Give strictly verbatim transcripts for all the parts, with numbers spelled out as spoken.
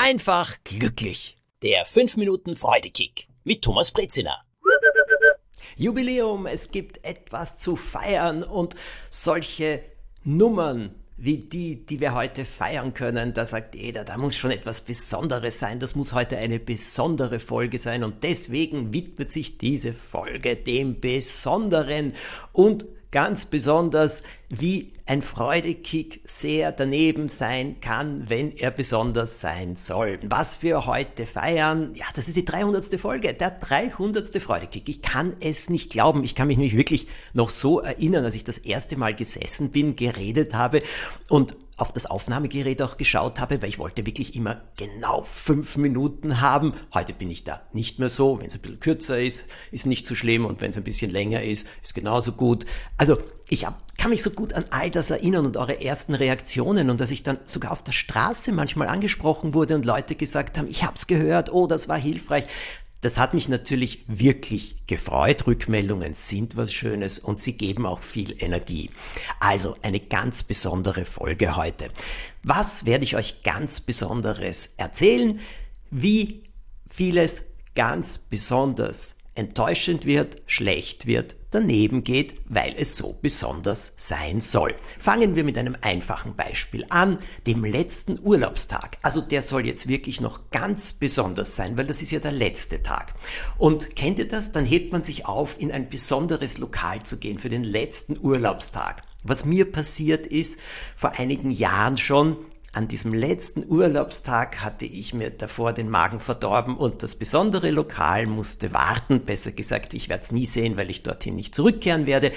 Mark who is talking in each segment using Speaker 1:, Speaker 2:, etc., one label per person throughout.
Speaker 1: einfach glücklich. Der fünf Minuten Freudekick mit Thomas Brezina. Jubiläum, es gibt etwas zu feiern und solche Nummern wie die, die wir heute feiern können, da sagt jeder, da muss schon etwas Besonderes sein, das muss heute eine besondere Folge sein und deswegen widmet sich diese Folge dem Besonderen und ganz besonders, wie ein Freudekick sehr daneben sein kann, wenn er besonders sein soll. Was wir heute feiern, ja, das ist die dreihundertste Folge, der dreihundertste Freudekick. Ich kann es nicht glauben, ich kann mich nicht wirklich noch so erinnern, als ich das erste Mal gesessen bin, geredet habe und auf das Aufnahmegerät auch geschaut habe, weil ich wollte wirklich immer genau fünf Minuten haben. Heute bin ich da nicht mehr so. Wenn es ein bisschen kürzer ist, ist nicht so schlimm und wenn es ein bisschen länger ist, ist genauso gut. Also ich hab, kann mich so gut an all das erinnern und eure ersten Reaktionen und dass ich dann sogar auf der Straße manchmal angesprochen wurde und Leute gesagt haben, ich hab's gehört, oh, das war hilfreich. Das hat mich natürlich wirklich gefreut. Rückmeldungen sind was Schönes und sie geben auch viel Energie. Also eine ganz besondere Folge heute. Was werde ich euch ganz Besonderes erzählen? Wie vieles ganz besonders enttäuschend wird, schlecht wird, daneben geht, weil es so besonders sein soll. Fangen wir mit einem einfachen Beispiel an, dem letzten Urlaubstag. Also der soll jetzt wirklich noch ganz besonders sein, weil das ist ja der letzte Tag. Und kennt ihr das? Dann hebt man sich auf, in ein besonderes Lokal zu gehen für den letzten Urlaubstag. Was mir passiert ist, vor einigen Jahren schon, an diesem letzten Urlaubstag hatte ich mir davor den Magen verdorben und das besondere Lokal musste warten. Besser gesagt, ich werde es nie sehen, weil ich dorthin nicht zurückkehren werde.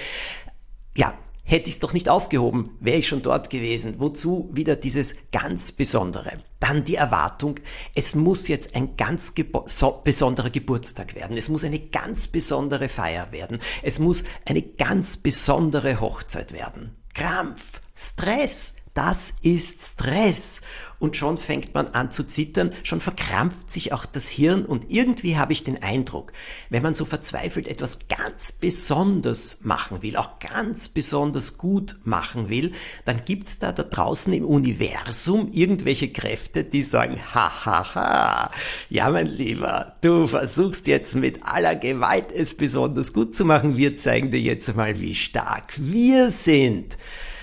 Speaker 1: Ja, hätte ich es doch nicht aufgehoben, wäre ich schon dort gewesen. Wozu wieder dieses ganz Besondere? Dann die Erwartung, es muss jetzt ein ganz gebo- so besonderer Geburtstag werden. Es muss eine ganz besondere Feier werden. Es muss eine ganz besondere Hochzeit werden. Krampf, Stress. Das ist Stress. Und schon fängt man an zu zittern, schon verkrampft sich auch das Hirn und irgendwie habe ich den Eindruck, wenn man so verzweifelt etwas ganz besonders machen will, auch ganz besonders gut machen will, dann gibt's da da draußen im Universum irgendwelche Kräfte, die sagen, ha, ha, ha, ja mein Lieber, du versuchst jetzt mit aller Gewalt es besonders gut zu machen, wir zeigen dir jetzt mal, wie stark wir sind.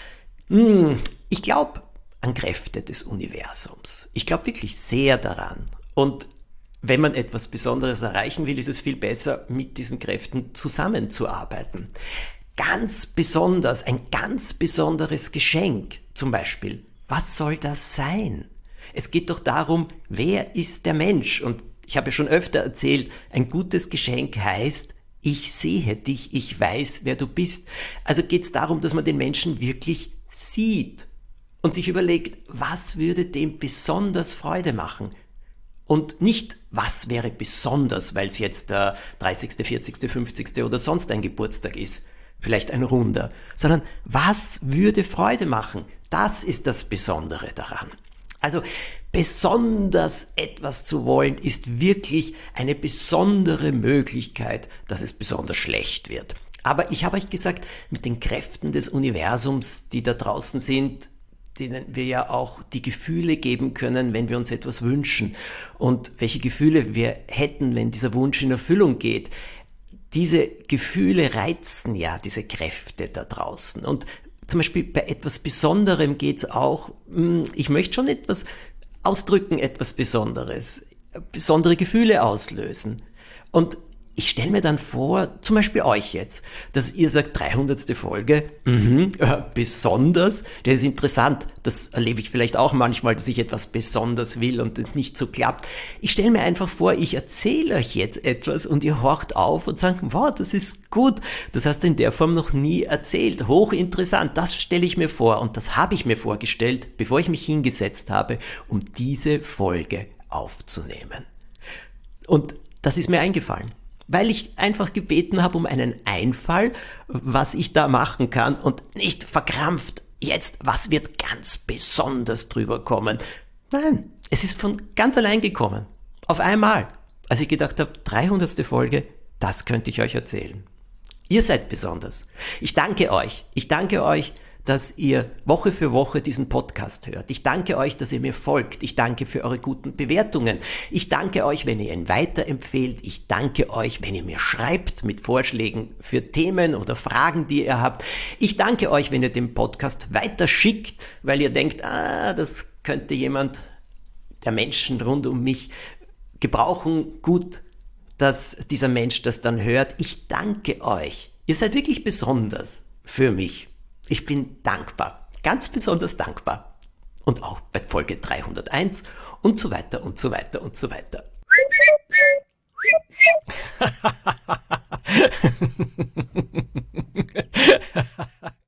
Speaker 1: Hm, Ich glaube an Kräfte des Universums. Ich glaube wirklich sehr daran. Und wenn man etwas Besonderes erreichen will, ist es viel besser, mit diesen Kräften zusammenzuarbeiten. Ganz besonders, ein ganz besonderes Geschenk zum Beispiel. Was soll das sein? Es geht doch darum, wer ist der Mensch? Und ich habe ja schon öfter erzählt, ein gutes Geschenk heißt, ich sehe dich, ich weiß, wer du bist. Also geht es darum, dass man den Menschen wirklich sieht und sich überlegt, was würde dem besonders Freude machen? Und nicht, was wäre besonders, weil es jetzt der dreißigste, vierzigste, fünfzigste oder sonst ein Geburtstag ist, vielleicht ein runder, sondern was würde Freude machen? Das ist das Besondere daran. Also besonders etwas zu wollen, ist wirklich eine besondere Möglichkeit, dass es besonders schlecht wird. Aber ich habe euch gesagt, mit den Kräften des Universums, die da draußen sind, denen wir ja auch die Gefühle geben können, wenn wir uns etwas wünschen und welche Gefühle wir hätten, wenn dieser Wunsch in Erfüllung geht. Diese Gefühle reizen ja diese Kräfte da draußen und zum Beispiel bei etwas Besonderem geht's auch, ich möchte schon etwas ausdrücken, etwas Besonderes, besondere Gefühle auslösen und ich stelle mir dann vor, zum Beispiel euch jetzt, dass ihr sagt, dreihundertste Folge, mhm, äh, besonders, das ist interessant, das erlebe ich vielleicht auch manchmal, dass ich etwas besonders will und es nicht so klappt. Ich stelle mir einfach vor, ich erzähle euch jetzt etwas und ihr horcht auf und sagt, wow, das ist gut, das hast du in der Form noch nie erzählt, hochinteressant, das stelle ich mir vor und das habe ich mir vorgestellt, bevor ich mich hingesetzt habe, um diese Folge aufzunehmen. Und das ist mir eingefallen. Weil ich einfach gebeten habe um einen Einfall, was ich da machen kann und nicht verkrampft, jetzt, was wird ganz besonders drüber kommen. Nein, es ist von ganz allein gekommen. Auf einmal. Als ich gedacht habe, dreihundertste Folge, das könnte ich euch erzählen. Ihr seid besonders. Ich danke euch. Ich danke euch, dass ihr Woche für Woche diesen Podcast hört. Ich danke euch, dass ihr mir folgt. Ich danke für eure guten Bewertungen. Ich danke euch, wenn ihr ihn weiterempfehlt. Ich danke euch, wenn ihr mir schreibt mit Vorschlägen für Themen oder Fragen, die ihr habt. Ich danke euch, wenn ihr den Podcast weiterschickt, weil ihr denkt, ah, das könnte jemand der Menschen rund um mich gebrauchen. Gut, dass dieser Mensch das dann hört. Ich danke euch. Ihr seid wirklich besonders für mich. Ich bin dankbar, ganz besonders dankbar. Und auch bei Folge dreihunderteins und so weiter und so weiter und so weiter.